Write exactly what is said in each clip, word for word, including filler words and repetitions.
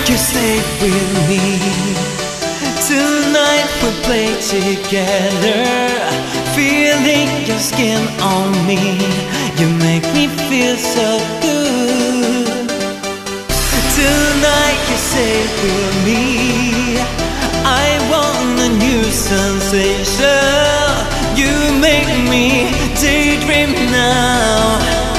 You stay with me. Tonight we'll play together. Feeling your skin on me, you make me feel so good. Tonight you stay with me. I want a new sensation. You make me daydream now.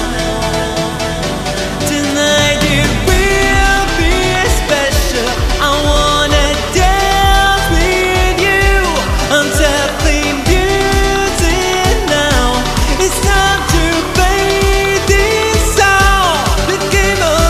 Tonight it will be special. I wanna dance with you until clean beauty now. It's time to play this song, the game of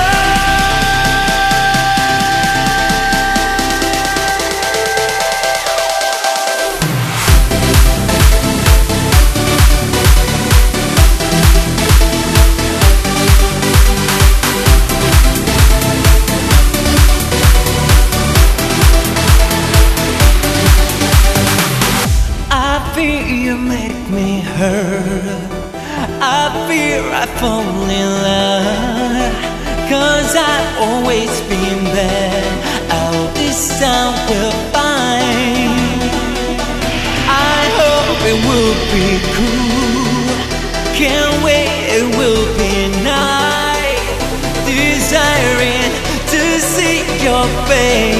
you make me hurt. I fear I fall in love, 'cause I've always been there. All this time we'll find. I hope it will be cool. Can't wait, it will be nice. Desiring to see your face.